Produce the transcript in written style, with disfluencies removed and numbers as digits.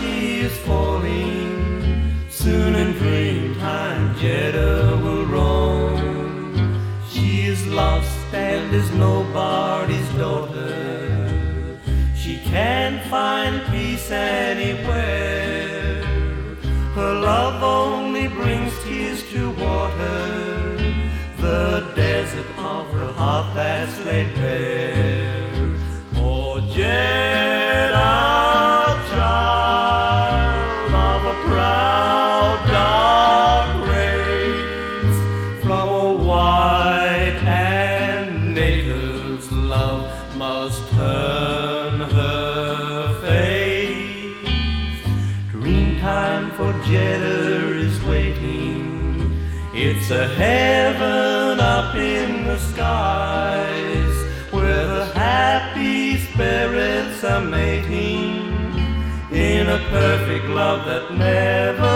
she is falling. Soon in dreamtime Jeddah will roam. She is lost and is nobody's daughter. She can't find peace anywhere. Her love only brings tears to water the desert of her heart that's laid bare. Oh, Jeddah, child of a proud dark race, from a white and native's love must turn her face. Dreamtime for Jeddah is waiting. It's a heaven up in the skies, where the happy spirits are mating in a perfect love that never